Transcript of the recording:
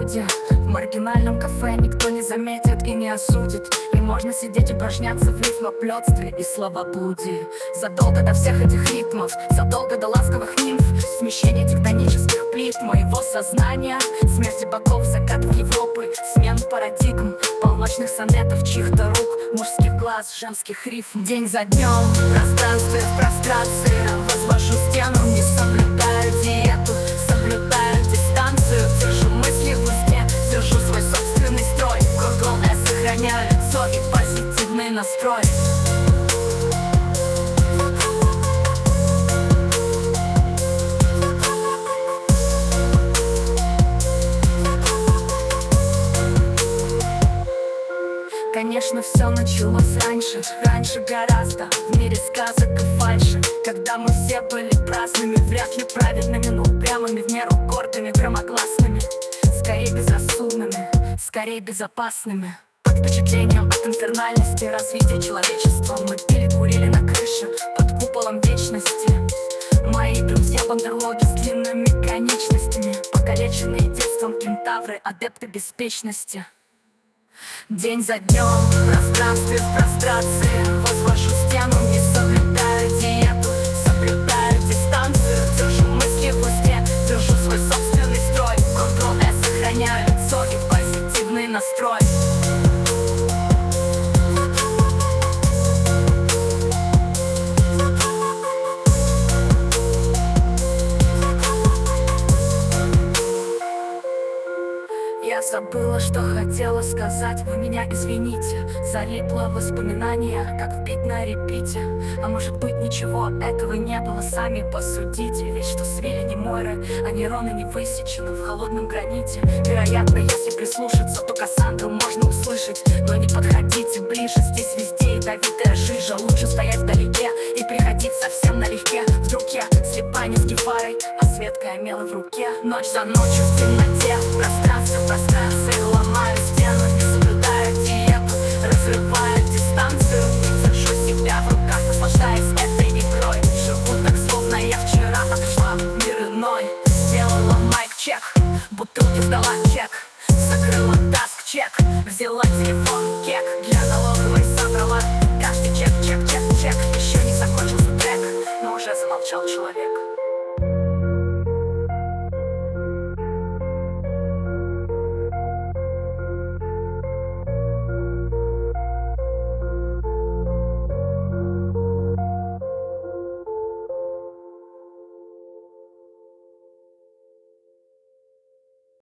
люди. В маргинальном кафе никто не заметит и не осудит. И можно сидеть упражняться в рифмоплетстве и словоблудии. Задолго до всех этих ритмов, задолго до ласковых нимф, смещение тектонических плит моего сознания, смерти богов, закат в Европы, смен парадигм, полночных сонетов чьих-то рук, мужских глаз, женских рифм. День за днем, пространстве в прострации, возвожу стену, не соблюдаю диету, соблюдаю дистанцию, держу мысли в узде, держу свой собственный строй. Ctrl+S, сохраняю лицо и позитивный настрой. Конечно, все началось раньше гораздо, в мире сказок и фальши. Когда мы все были праздными, вряд ли правильными, но упрямыми, в меру гордыми, громогласными. Скорее безрассудными, скорее безопасными. Под впечатлением от инфернальности развития человечества мы пили, курили на крыше, под куполом вечности. Мои друзья бандерлоги с длинными конечностями, покалеченные детством кентавры, адепты беспечности. День за днем, в пространстве в прострации, возвожу стену, не соблюдаю диету, соблюдаю дистанцию, держу мысли в узде, держу свой собственный строй. Ctrl+S, сохраняю лицо и позитивный настрой. Я забыла, что хотела сказать, вы меня извините. Залипло воспоминания, как вбить на репите. А может быть ничего этого не было, сами посудите. Ведь что свели не моры, а нейроны не высечены в холодном граните. Вероятно, если прислушаться, то Кассандру можно услышать. Но не подходите ближе, здесь везде ядовитая жижа. Лучше стоять вдалеке и приходить совсем налегке. Вдруг я слепая не с гефарой, а светкая мела в руке. Ночь за ночью в темноте, в пространстве ломаю стену, не соблюдаю диету, разрываю дистанцию, держу себя в руках, наслаждаясь этой игрой. Живу так, словно я вчера отошла в мир иной. Сделала майк-чек, бутылки сдала чек, закрыла таск-чек, взяла телефон, кек, для налоговой собрала каждый чек. Еще не закончился трек, но уже замолчал человек.